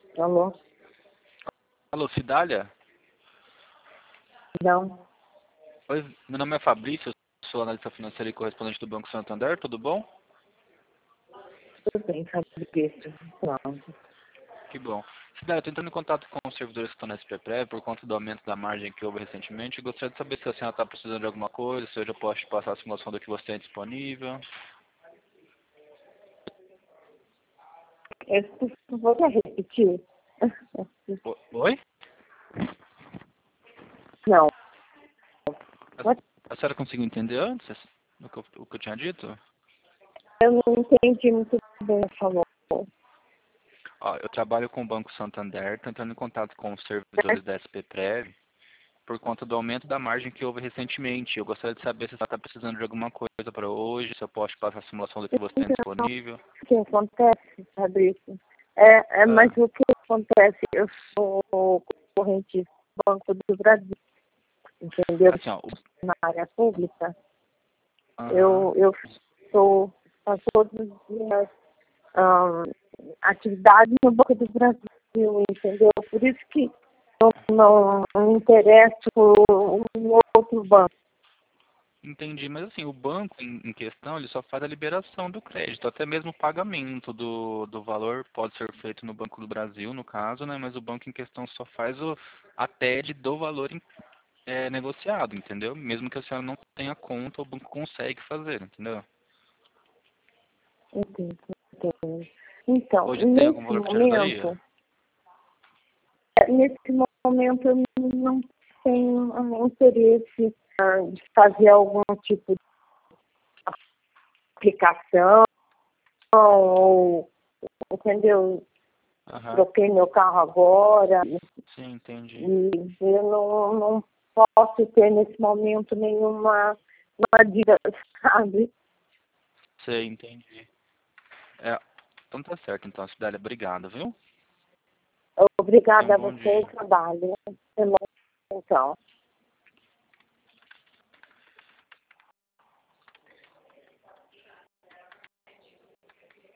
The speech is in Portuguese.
Alô? Alô, Cidália? Não. Oi, meu nome é Fabrício, eu sou analista financeiro e correspondente do Banco Santander, tudo bom? Tudo bem, Fabrício. Não. Que bom. Cidália, eu tô entrando em contato com os servidores que estão na SPPRE por conta do aumento da margem que houve recentemente. Eu gostaria de saber se a senhora está precisando de alguma coisa, se eu já posso te passar a simulação do que você tem disponível. Eu vou repetir. Oi? Não. A senhora conseguiu entender antes o que eu tinha dito? Eu não entendi muito bem, por favor. Ó, eu trabalho com o Banco Santander, tô entrando em contato com os servidores da SPPRE por conta do aumento da margem que houve recentemente. Eu gostaria de saber se você está precisando de alguma coisa para hoje, se eu posso te passar a simulação do que você tem Então, disponível. o que acontece, Fabrício? Mas Ah, o que acontece? Eu sou corrente do Banco do Brasil, entendeu? assim, ó, Na área pública. aham, Eu faço todas as minhas atividades no Banco do Brasil, entendeu? Por isso que eu não me interesso por um outro banco. entendi, mas assim, o banco em questão, ele só faz a liberação do crédito, até mesmo o pagamento do valor pode ser feito no Banco do Brasil, no caso, né, mas o banco em questão só faz a TED do valor negociado, entendeu? Mesmo que a senhora não tenha conta, o banco consegue fazer, entendeu? Entende? Entende? Então, Hoje tem algum valor que te ajudaria? nesse momento eu não tenho interesse de fazer algum tipo de aplicação ou, entendeu? Aham, Troquei meu carro agora sim, entendi. e eu não posso ter nesse momento nenhuma dívida, sabe? Sei, entendi. É, então tá certo, então, Cidália, obrigado, viu? Tenha Obrigada um a bom você e dia. trabalho. Então.